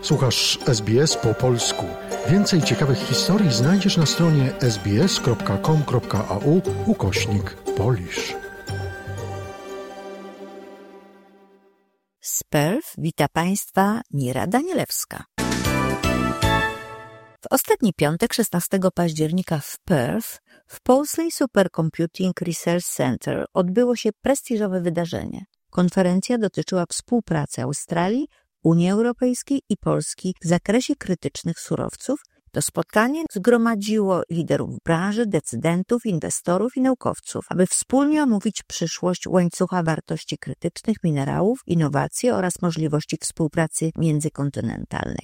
Słuchasz SBS po polsku. Więcej ciekawych historii znajdziesz na stronie sbs.com.au/Polish. Z Perth wita Państwa Mira Danielewska. W ostatni piątek, 16 października w Perth, w Paisley Supercomputing Research Center odbyło się prestiżowe wydarzenie. Konferencja dotyczyła współpracy Australii, Unii Europejskiej i Polski w zakresie krytycznych surowców. To spotkanie zgromadziło liderów branży, decydentów, inwestorów i naukowców, aby wspólnie omówić przyszłość łańcucha wartości krytycznych minerałów, innowacje oraz możliwości współpracy międzykontynentalnej.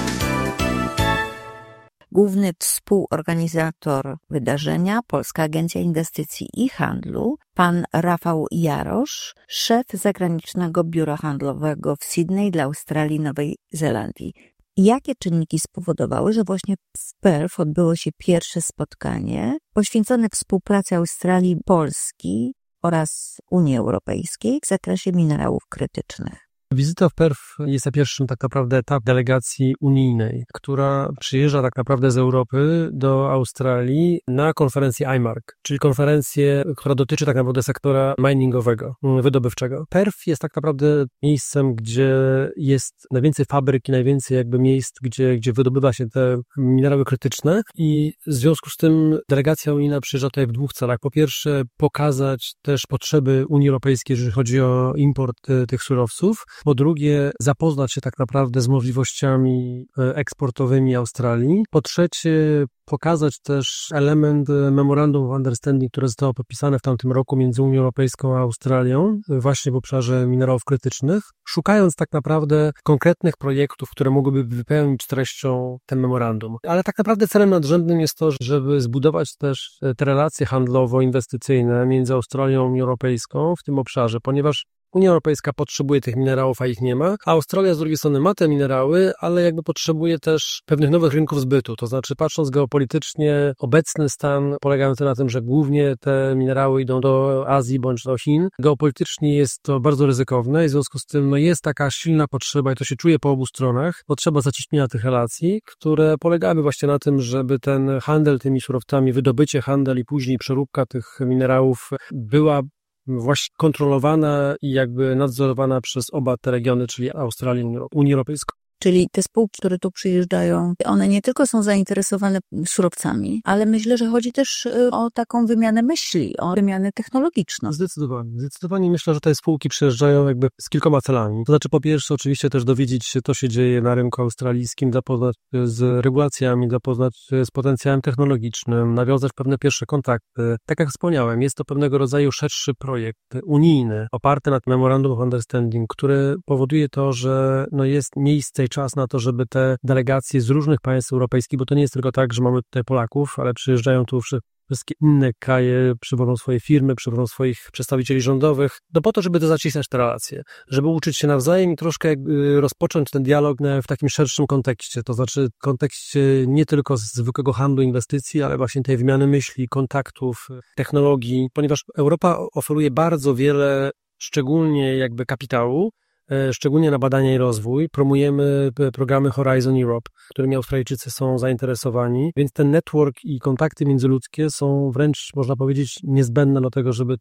Główny współorganizator wydarzenia, Polska Agencja Inwestycji i Handlu, pan Rafał Jarosz, szef zagranicznego biura handlowego w Sydney dla Australii i Nowej Zelandii. Jakie czynniki spowodowały, że właśnie w Perth odbyło się pierwsze spotkanie poświęcone współpracy Australii, Polski oraz Unii Europejskiej w zakresie minerałów krytycznych? Wizyta w Perth jest na pierwszym tak naprawdę etapie delegacji unijnej, która przyjeżdża tak naprawdę z Europy do Australii na konferencję IMARC, czyli konferencję, która dotyczy tak naprawdę sektora miningowego, wydobywczego. Perth jest tak naprawdę miejscem, gdzie jest najwięcej fabryk i najwięcej jakby miejsc, gdzie wydobywa się te minerały krytyczne i w związku z tym delegacja unijna przyjeżdża tutaj w dwóch celach. Po pierwsze pokazać też potrzeby Unii Europejskiej, jeżeli chodzi o import tych surowców. Po drugie, zapoznać się tak naprawdę z możliwościami eksportowymi Australii. Po trzecie, pokazać też element Memorandum of Understanding, które zostało podpisane w tamtym roku między Unią Europejską a Australią, właśnie w obszarze minerałów krytycznych, szukając tak naprawdę konkretnych projektów, które mogłyby wypełnić treścią ten memorandum. Ale tak naprawdę celem nadrzędnym jest to, żeby zbudować też te relacje handlowo-inwestycyjne między Australią a Unią Europejską w tym obszarze, ponieważ Unia Europejska potrzebuje tych minerałów, a ich nie ma, a Australia z drugiej strony ma te minerały, ale jakby potrzebuje też pewnych nowych rynków zbytu. To znaczy, patrząc geopolitycznie, obecny stan polegający na tym, że głównie te minerały idą do Azji bądź do Chin. Geopolitycznie jest to bardzo ryzykowne i w związku z tym jest taka silna potrzeba, i to się czuje po obu stronach, potrzeba zacieśnienia tych relacji, które polegały właśnie na tym, żeby ten handel tymi surowcami, wydobycie, handel i później przeróbka tych minerałów była właśnie kontrolowana i jakby nadzorowana przez oba te regiony, czyli Australię i Unię Europejską. Czyli te spółki, które tu przyjeżdżają, one nie tylko są zainteresowane surowcami, ale myślę, że chodzi też o taką wymianę myśli, o wymianę technologiczną. Zdecydowanie myślę, że te spółki przyjeżdżają jakby z kilkoma celami. To znaczy po pierwsze oczywiście też dowiedzieć się, co się dzieje na rynku australijskim, zapoznać z regulacjami, zapoznać z potencjałem technologicznym, nawiązać pewne pierwsze kontakty. Tak jak wspomniałem, jest to pewnego rodzaju szerszy projekt unijny, oparty na Memorandum of Understanding, który powoduje to, że jest miejsce czas na to, żeby te delegacje z różnych państw europejskich, bo to nie jest tylko tak, że mamy tutaj Polaków, ale przyjeżdżają tu wszystkie inne kraje, przywożą swoje firmy, przywożą swoich przedstawicieli rządowych, po to, żeby zacieśniać te relacje, żeby uczyć się nawzajem i troszkę rozpocząć ten dialog w takim szerszym kontekście, to znaczy kontekście nie tylko zwykłego handlu, inwestycji, ale właśnie tej wymiany myśli, kontaktów, technologii, ponieważ Europa oferuje bardzo wiele, szczególnie jakby kapitału, szczególnie na badania i rozwój. Promujemy programy Horizon Europe, którymi Australijczycy są zainteresowani, więc ten network i kontakty międzyludzkie są wręcz, można powiedzieć, niezbędne do tego, żeby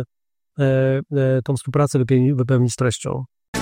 tą współpracę wypełnić treścią.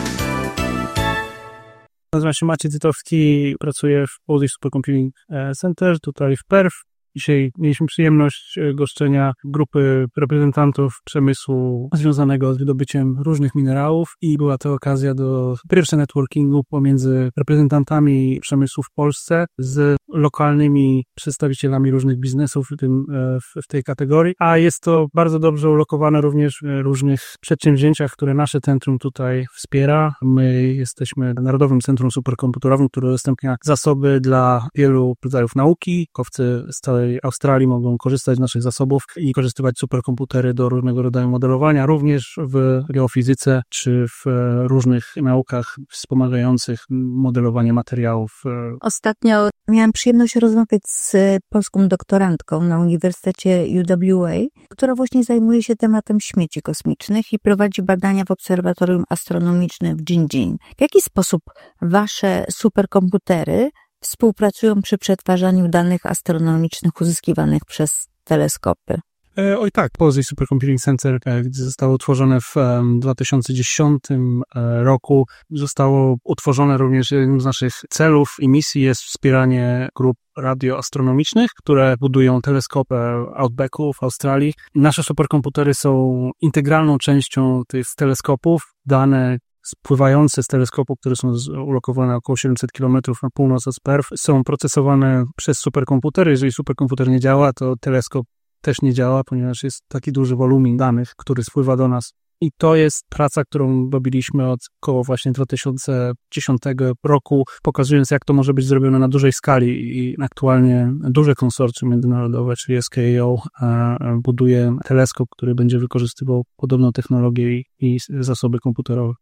Nazywam się Maciej Cytowski, pracuję w Paisley Supercomputing Center tutaj w Perth. Dzisiaj mieliśmy przyjemność goszczenia grupy reprezentantów przemysłu związanego z wydobyciem różnych minerałów i była to okazja do pierwszego networkingu pomiędzy reprezentantami przemysłu w Polsce z lokalnymi przedstawicielami różnych biznesów w tej kategorii, a jest to bardzo dobrze ulokowane również w różnych przedsięwzięciach, które nasze centrum tutaj wspiera. My jesteśmy Narodowym Centrum Superkomputerowym, które udostępnia zasoby dla wielu rodzajów nauki, naukowcy z całej całej Australii mogą korzystać z naszych zasobów i korzystywać superkomputery do różnego rodzaju modelowania, również w geofizyce czy w różnych naukach wspomagających modelowanie materiałów. Ostatnio miałam przyjemność rozmawiać z polską doktorantką na Uniwersytecie UWA, która właśnie zajmuje się tematem śmieci kosmicznych i prowadzi badania w Obserwatorium Astronomicznym w Jinjin. W jaki sposób wasze superkomputery współpracują przy przetwarzaniu danych astronomicznych uzyskiwanych przez teleskopy? Oj tak, Policy Supercomputing Center, gdzie zostało utworzone w 2010 roku, zostało utworzone również jednym z naszych celów i misji jest wspieranie grup radioastronomicznych, które budują teleskopy Outbacku w Australii. Nasze superkomputery są integralną częścią tych teleskopów. Dane spływające z teleskopów, które są ulokowane około 700 km na północ od Perth, są procesowane przez superkomputery. Jeżeli superkomputer nie działa, to teleskop też nie działa, ponieważ jest taki duży wolumin danych, który spływa do nas. I to jest praca, którą robiliśmy od około właśnie 2010 roku, pokazując, jak to może być zrobione na dużej skali. I aktualnie duże konsorcjum międzynarodowe, czyli SKAO, buduje teleskop, który będzie wykorzystywał podobną technologię i zasoby komputerowe.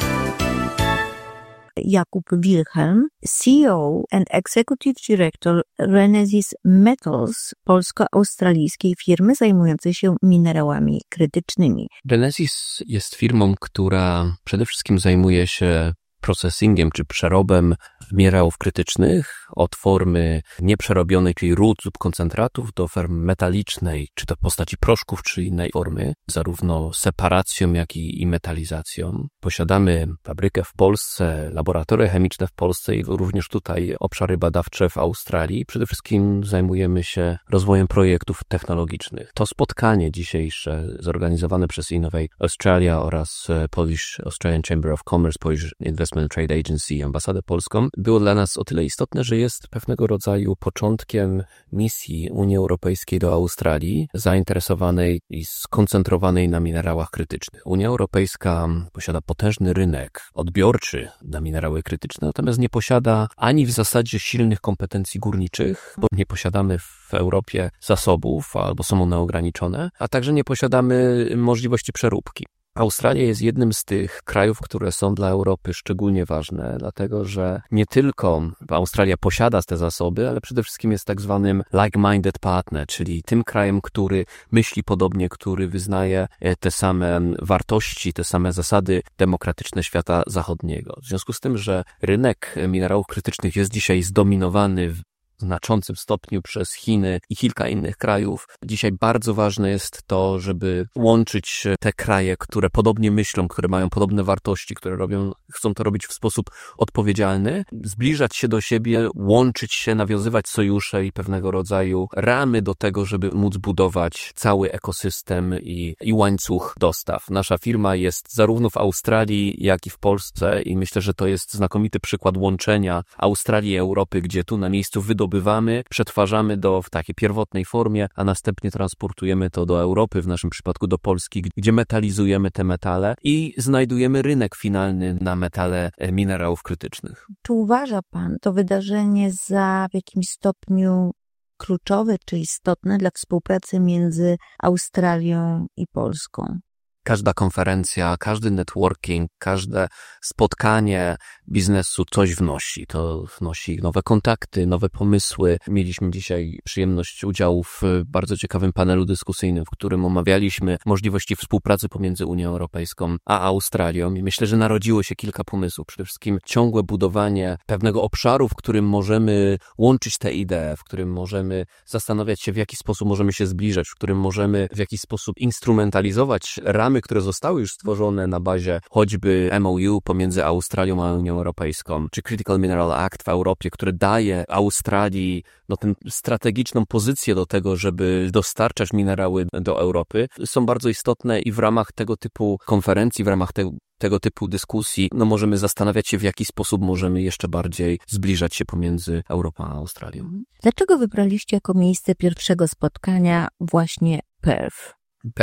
Jakub Wilhelm, CEO and Executive Director Renesis Metals, polsko-australijskiej firmy zajmującej się minerałami krytycznymi. Renesis jest firmą, która przede wszystkim zajmuje się processingiem czy przerobem minerałów krytycznych od formy nieprzerobionej, czyli ród lub koncentratów, do formy metalicznej, czy to w postaci proszków, czy innej formy, zarówno separacją, jak i metalizacją. Posiadamy fabrykę w Polsce, laboratoria chemiczne w Polsce i również tutaj obszary badawcze w Australii. Przede wszystkim zajmujemy się rozwojem projektów technologicznych. To spotkanie dzisiejsze zorganizowane przez Innovate Australia oraz Polish Australian Chamber of Commerce, Polish Investment Trade Agency i ambasadę polską było dla nas o tyle istotne, że jest pewnego rodzaju początkiem misji Unii Europejskiej do Australii, zainteresowanej i skoncentrowanej na minerałach krytycznych. Unia Europejska posiada potężny rynek odbiorczy na minerały krytyczne, natomiast nie posiada ani w zasadzie silnych kompetencji górniczych, bo nie posiadamy w Europie zasobów albo są one ograniczone, a także nie posiadamy możliwości przeróbki. Australia jest jednym z tych krajów, które są dla Europy szczególnie ważne, dlatego że nie tylko Australia posiada te zasoby, ale przede wszystkim jest tak zwanym like-minded partner, czyli tym krajem, który myśli podobnie, który wyznaje te same wartości, te same zasady demokratyczne świata zachodniego. W związku z tym, że rynek minerałów krytycznych jest dzisiaj zdominowany w znaczącym stopniu przez Chiny i kilka innych krajów. Dzisiaj bardzo ważne jest to, żeby łączyć te kraje, które podobnie myślą, które mają podobne wartości, które chcą to robić w sposób odpowiedzialny, zbliżać się do siebie, łączyć się, nawiązywać sojusze i pewnego rodzaju ramy do tego, żeby móc budować cały ekosystem i łańcuch dostaw. Nasza firma jest zarówno w Australii, jak i w Polsce i myślę, że to jest znakomity przykład łączenia Australii i Europy, gdzie tu na miejscu wydobywamy, przetwarzamy w takiej pierwotnej formie, a następnie transportujemy to do Europy, w naszym przypadku do Polski, gdzie metalizujemy te metale i znajdujemy rynek finalny na metale minerałów krytycznych. Czy uważa pan to wydarzenie za w jakimś stopniu kluczowe czy istotne dla współpracy między Australią i Polską? Każda konferencja, każdy networking, każde spotkanie biznesu coś wnosi. To wnosi nowe kontakty, nowe pomysły. Mieliśmy dzisiaj przyjemność udziału w bardzo ciekawym panelu dyskusyjnym, w którym omawialiśmy możliwości współpracy pomiędzy Unią Europejską a Australią i myślę, że narodziło się kilka pomysłów. Przede wszystkim ciągłe budowanie pewnego obszaru, w którym możemy łączyć te idee, w którym możemy zastanawiać się, w jaki sposób możemy się zbliżać, w którym możemy w jakiś sposób instrumentalizować ramy, które zostały już stworzone na bazie choćby MOU pomiędzy Australią a Unią Europejską, czy Critical Mineral Act w Europie, który daje Australii tę strategiczną pozycję do tego, żeby dostarczać minerały do Europy, są bardzo istotne i w ramach tego typu konferencji, w ramach tego typu dyskusji, możemy zastanawiać się, w jaki sposób możemy jeszcze bardziej zbliżać się pomiędzy Europą a Australią. Dlaczego wybraliście jako miejsce pierwszego spotkania właśnie Perth?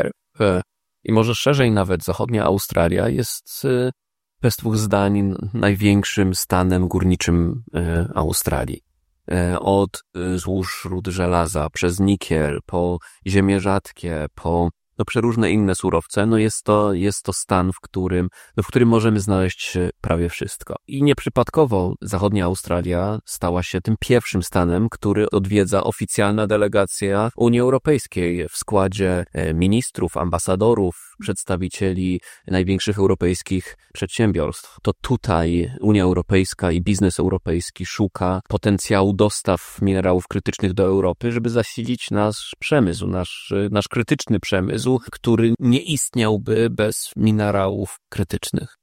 I może szerzej nawet zachodnia Australia jest bez dwóch zdań największym stanem górniczym Australii. od złóż rud żelaza, przez nikiel, po ziemię rzadkie, po przeróżne inne surowce, jest to stan, w którym możemy znaleźć prawie wszystko. I nieprzypadkowo zachodnia Australia stała się tym pierwszym stanem, który odwiedza oficjalna delegacja Unii Europejskiej w składzie ministrów, ambasadorów, przedstawicieli największych europejskich przedsiębiorstw. To tutaj Unia Europejska i biznes europejski szuka potencjału dostaw minerałów krytycznych do Europy, żeby zasilić nasz przemysł, nasz krytyczny przemysł, który nie istniałby bez minerałów krytycznych.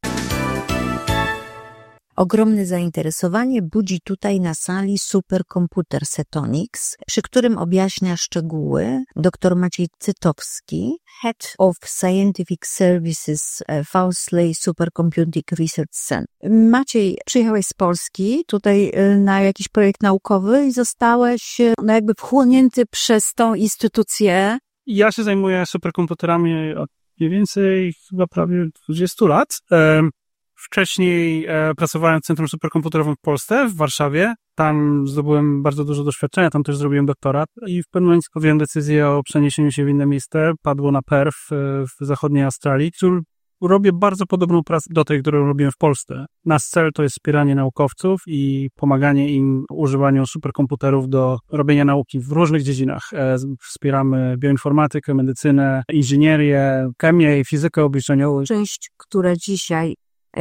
Ogromne zainteresowanie budzi tutaj na sali superkomputer Setonix, przy którym objaśnia szczegóły dr Maciej Cytowski, Head of Scientific Services Fawsley Supercomputing Research Center. Maciej, przyjechałeś z Polski tutaj na jakiś projekt naukowy i zostałeś jakby wchłonięty przez tą instytucję. Ja się zajmuję superkomputerami od mniej więcej chyba prawie 20 lat. Wcześniej pracowałem w Centrum Superkomputerowym w Polsce, w Warszawie. Tam zdobyłem bardzo dużo doświadczenia, tam też zrobiłem doktorat i w pewnym momencie podjąłem decyzję o przeniesieniu się w inne miejsce. Padło na Perth w zachodniej Australii, który robię bardzo podobną pracę do tej, którą robiłem w Polsce. Nasz cel to jest wspieranie naukowców i pomaganie im w używaniu superkomputerów do robienia nauki w różnych dziedzinach. Wspieramy bioinformatykę, medycynę, inżynierię, chemię i fizykę obliczeniową. Część, która dzisiaj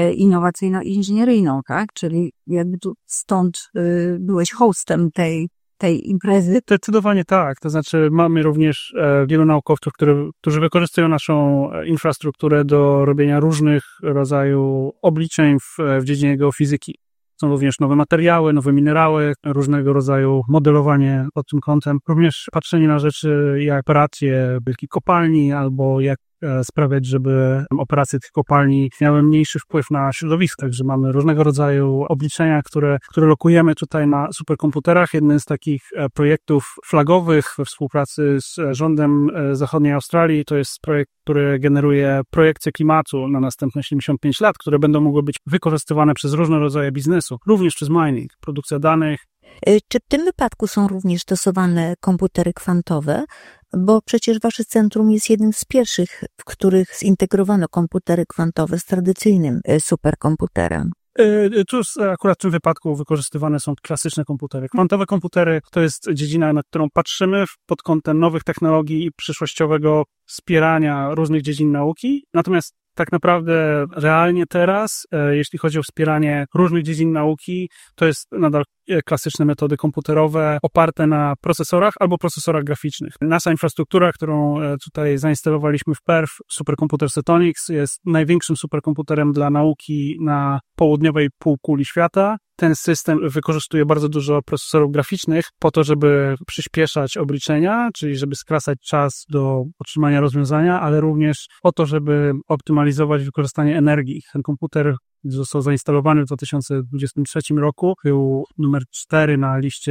innowacyjno-inżynieryjną, tak? Czyli jakby tu stąd byłeś hostem tej imprezy. Zdecydowanie tak. To znaczy mamy również wielu naukowców, którzy wykorzystują naszą infrastrukturę do robienia różnych rodzajów obliczeń w dziedzinie geofizyki. Są również nowe materiały, nowe minerały, różnego rodzaju modelowanie pod tym kątem. Również patrzenie na rzeczy jak operacje wielkich kopalni albo jak sprawiać, żeby operacje tych kopalni miały mniejszy wpływ na środowisko. Także mamy różnego rodzaju obliczenia, które lokujemy tutaj na superkomputerach. Jeden z takich projektów flagowych we współpracy z rządem zachodniej Australii to jest projekt, który generuje projekcje klimatu na następne 75 lat, które będą mogły być wykorzystywane przez różne rodzaje biznesu, również przez mining, produkcja danych. Czy w tym wypadku są również stosowane komputery kwantowe? Bo przecież wasze centrum jest jednym z pierwszych, w których zintegrowano komputery kwantowe z tradycyjnym superkomputerem. Tu akurat w tym wypadku wykorzystywane są klasyczne komputery. Kwantowe komputery to jest dziedzina, na którą patrzymy pod kątem nowych technologii i przyszłościowego wspierania różnych dziedzin nauki. Natomiast tak naprawdę realnie teraz, jeśli chodzi o wspieranie różnych dziedzin nauki, to jest nadal klasyczne metody komputerowe oparte na procesorach albo procesorach graficznych. Nasza infrastruktura, którą tutaj zainstalowaliśmy w Perth, superkomputer Setonix, jest największym superkomputerem dla nauki na południowej półkuli świata. Ten system wykorzystuje bardzo dużo procesorów graficznych po to, żeby przyspieszać obliczenia, czyli żeby skracać czas do otrzymania rozwiązania, ale również po to, żeby optymalizować wykorzystanie energii. Ten komputer został zainstalowany w 2023 roku. Był numer 4 na liście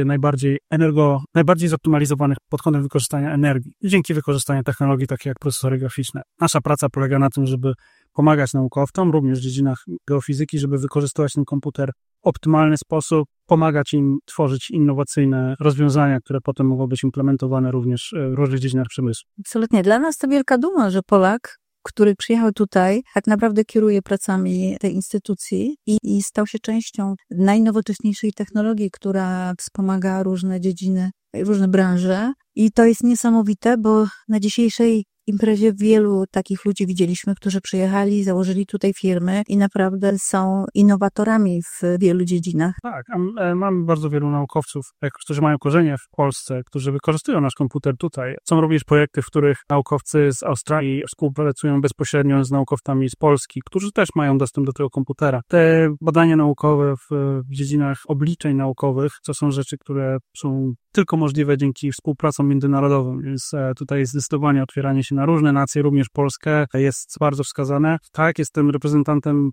najbardziej zoptymalizowanych pod kątem wykorzystania energii. Dzięki wykorzystaniu technologii takich jak procesory graficzne. Nasza praca polega na tym, żeby pomagać naukowcom, również w dziedzinach geofizyki, żeby wykorzystywać ten komputer w optymalny sposób, pomagać im tworzyć innowacyjne rozwiązania, które potem mogą być implementowane również w różnych dziedzinach przemysłu. Absolutnie. Dla nas to wielka duma, że Polak, który przyjechał tutaj, tak naprawdę kieruje pracami tej instytucji i stał się częścią najnowocześniejszej technologii, która wspomaga różne dziedziny, różne branże. I to jest niesamowite, bo na dzisiejszej imprezie wielu takich ludzi widzieliśmy, którzy przyjechali, założyli tutaj firmy i naprawdę są innowatorami w wielu dziedzinach. Tak, mamy bardzo wielu naukowców, którzy mają korzenie w Polsce, którzy wykorzystują nasz komputer tutaj. Są również projekty, w których naukowcy z Australii współpracują bezpośrednio z naukowcami z Polski, którzy też mają dostęp do tego komputera. Te badania naukowe w dziedzinach obliczeń naukowych to są rzeczy, które są tylko możliwe dzięki współpracom międzynarodowym, więc tutaj zdecydowanie otwieranie się na różne nacje, również Polskę, jest bardzo wskazane. Tak, jestem reprezentantem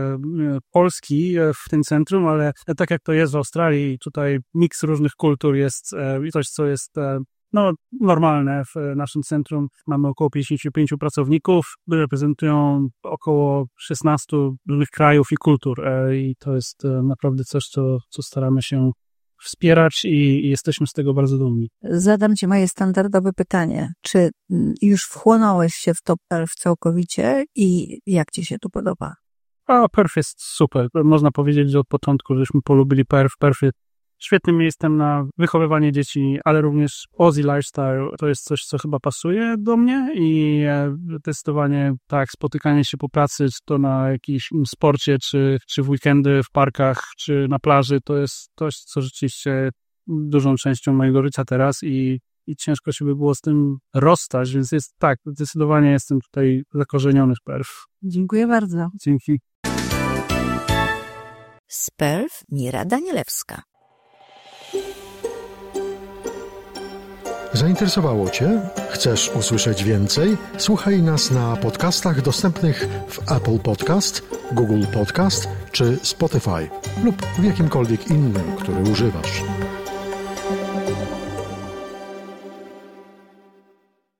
Polski w tym centrum, ale tak jak to jest w Australii, tutaj miks różnych kultur jest coś, co jest normalne w naszym centrum. Mamy około 55 pracowników, reprezentują około 16 różnych krajów i kultur i to jest naprawdę coś, co staramy się wspierać i jesteśmy z tego bardzo dumni. Zadam Ci moje standardowe pytanie. Czy już wchłonąłeś się w to Perf całkowicie i jak Ci się tu podoba? A Perf jest super. Można powiedzieć, że od początku żeśmy polubili Perf. Perf jest świetnym miejscem na wychowywanie dzieci, ale również Aussie lifestyle to jest coś, co chyba pasuje do mnie i testowanie, tak, spotykanie się po pracy, czy to na jakimś sporcie, czy w weekendy w parkach, czy na plaży, to jest coś, co rzeczywiście dużą częścią mojego życia teraz i ciężko się by było z tym rozstać, więc jest tak, zdecydowanie jestem tutaj zakorzeniony w Perf. Dziękuję bardzo. Dzięki. Z Perf Mira Danielewska. Zainteresowało Cię? Chcesz usłyszeć więcej? Słuchaj nas na podcastach dostępnych w Apple Podcast, Google Podcast czy Spotify lub w jakimkolwiek innym, który używasz.